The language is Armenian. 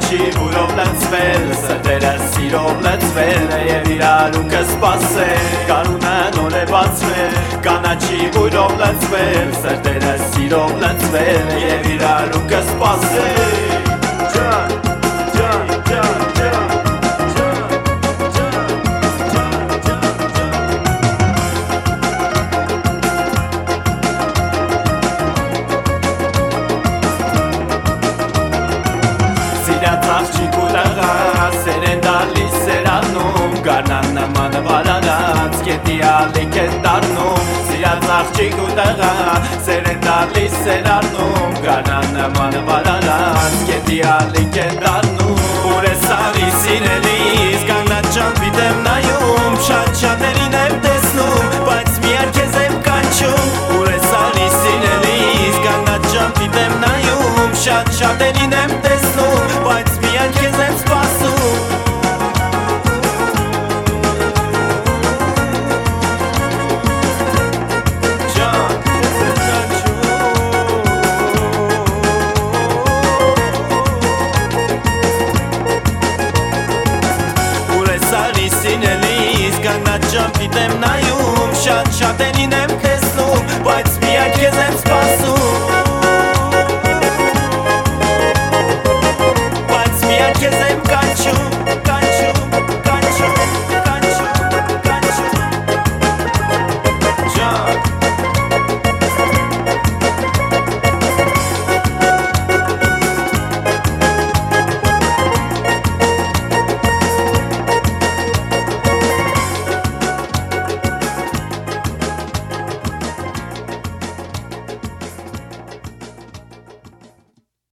Կանաչի ուրով լցվել, սրտերը սիրով լցվել Եվ իրարու կսպասել, գարունը նոր է բացվել Կանաչի ուրով լցվել, սրտերը սիրով լցվել Եվ իրարու կսպասել Աղջիկ ու տղա, սեր են դալիս սերանում Գարնան նման վարարած, կետի ալիք են դարնում Սիրած աղջիկ ու տղա, սեր են դալիս սերանում Գարնան նման վարարած, կետի ալիք են դարնում Ուր է սարի սիրելիս, կանգնած ճամփիդ եմ նայում Շատ շատերին եմ տեսնում, բայց միայն քեզ եմ կանչում Ուր է սարի սիրելիս, կանգնած ճամփիդ եմ նայում Շատ շատերին եմ տեսնում, բայց միայն քեզ եմ սպասում Ջան, քեզ եմ կանչում Ուր է սարի սինելիս, կանգնած ճամփիդ եմ նայում Շատ շատերին եմ